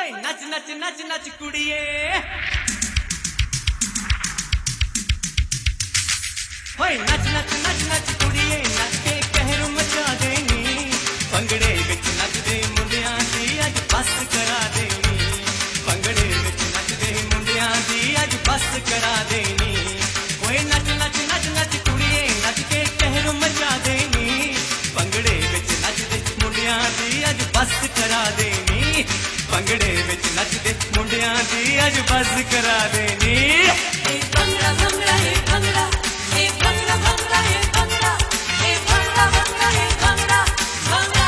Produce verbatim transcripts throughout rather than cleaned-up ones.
नच नच नच नच कुड़िए होए नच नच नच नच कुड़िए नच के कहर मचा देनी पंगड़े विच नच दे मुंडियां दी अज बस करा देनी पंगड़े विच नच दे मुंडियां दी अज बस करा देनी होए नच नच नच नच कुड़िए नच के कहर मचा देनी पंगड़े विच नच दे मुंडियां दी अज बस करा देनी पंगड़े विच नच दे मुंडियां दी अज बस करा देनी ए भंगड़ा भंगड़ा ए भंगड़ा ए भंगड़ा भंगड़ा ए भंगड़ा ए भंगड़ा भंगड़ा ए भंगड़ा भंगड़ा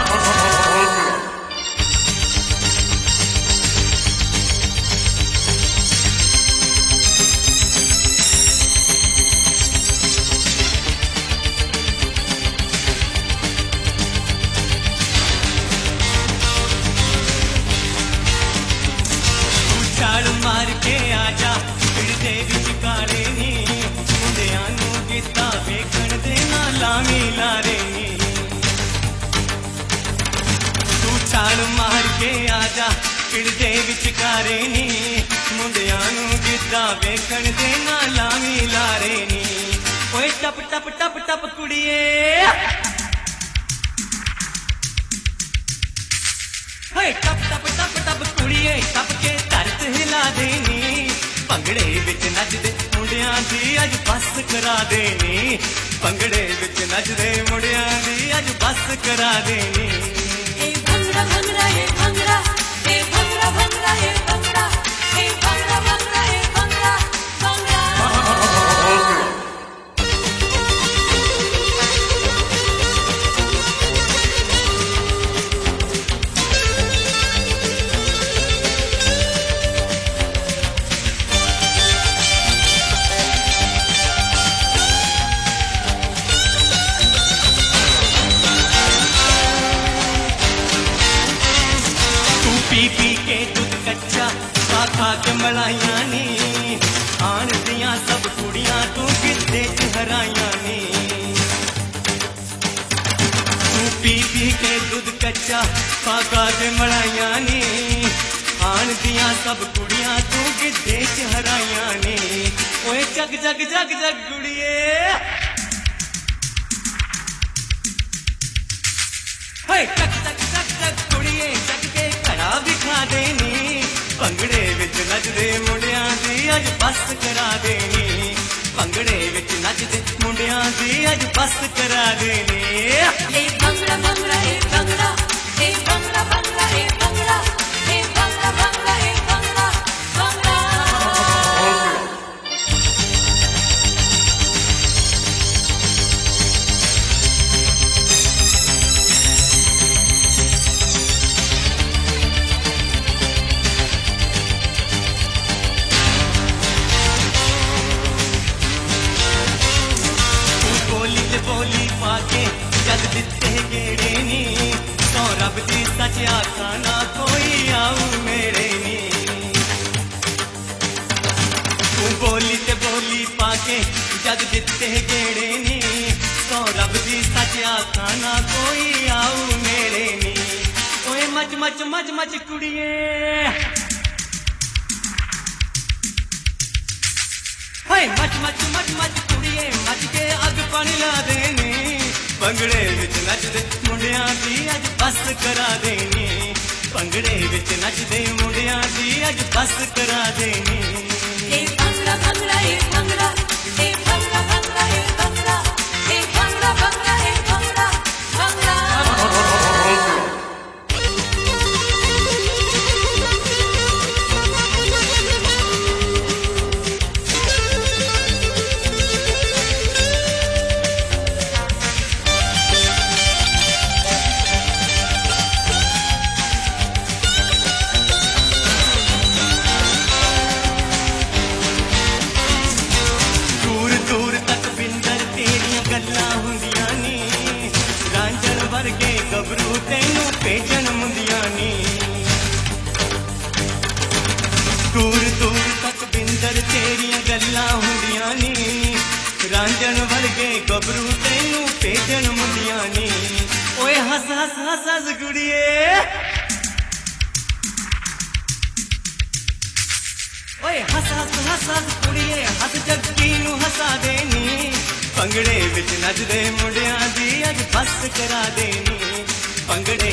छाल मार के आजा फिरदे विच काले नी मुंडियां नू गीता वेखण दे ना लावी लारे नी तू छाल मार के आजा फिरदे विच काले नी मुंडियां नू गीता वेखण दे ना लावी लारे नी ओए टप टप टप टप कुड़िए हे टप टप टप टप कुड़िए टप के धरत हिला देनी पंगड़े विच नच दे मुंडियां दी अज बस करा देनी पंगड़े विच नच दे मुंडियां दी अज बस करा देनी ए भंगड़ा भंगड़ा ए भंगड़ा ए भंगड़ा भंगड़ा ए भंगड़ा ए भंगड़ा भंगड़ा ए भंगड़ा भंगड़ा पी पी के दूध कच्चा खा खा के मलाइया नी आन दियां सब कुड़ियां तू किते च हराइया नी तू पी पी के दूध कच्चा खा खा के मलाइया नी आन दियां सब कुड़ियां तू किते च हराइया नी ओए जग जग जग जग कुड़िए हे टक टक टक टक कुड़िए टक के कड़ा बिखा देनी पंगड़े विच नच दे मुंडियां दी अज बस करा देनी पंगड़े विच नच दे मुंडियां दी अज बस करा देनी ए भंगड़ा भंगड़ा ए भंगड़ा ए भंगड़ा भंगड़ा ए भंगड़ा ए भंगड़ा भंगड़ा ए भंगड़ा भंगड़ा बोली ते बोली पाके जग दिते गेड़े नी तो रब दी सच आखा ना कोई आऊ मेरे नी तू बोली ते बोली पाके जग दिते गेड़े नी तो रब दी सच आखा ना कोई आऊ मेरे नी ओए मच मच मच मच कुड़िए हे मच मच मच मच कुड़िए मच के अग पानी ला देनी पंगड़े विच नच दे मुंडियां दी अज बस करा देनी पंगड़े विच नच दे मुंडियां दी अज बस करा देनी ए भंगड़ा भंगड़ा ए भंगड़ा ए भंगड़ा भंगड़ा ए भंगड़ा ए भंगड़ा भंगड़ा ए भंगड़ा भंगड़ा दूर दूर तक बिंदर तेरियां गल्लां हुंदियां नी रांझण वर्गे गबरू तैनू भेजण मुंदियां नी दूर दूर तक बिंदर तेरियां गल्लां हुंदियां नी रांझण वर्गे गबरू तैनू भेजण मुंदियां नी ओए हस हस हस हस गुड़िए ਓਏ ਹੱਸ ਹੱਸ ਹੱਸ ਹੱਸ ਕੁੜੀਏ ਹੱਸ ਜੱਗੀ ਨੂੰ ਹਸਾ ਦੇਣੀ ਭੰਗੜੇ ਵਿੱਚ ਨੱਚਦੇ ਮੁੰਡਿਆਂ ਦੀ ਅੱਜ ਬੱਸ ਕਰਾ ਦੇਣੀ ਭੰਗੜੇ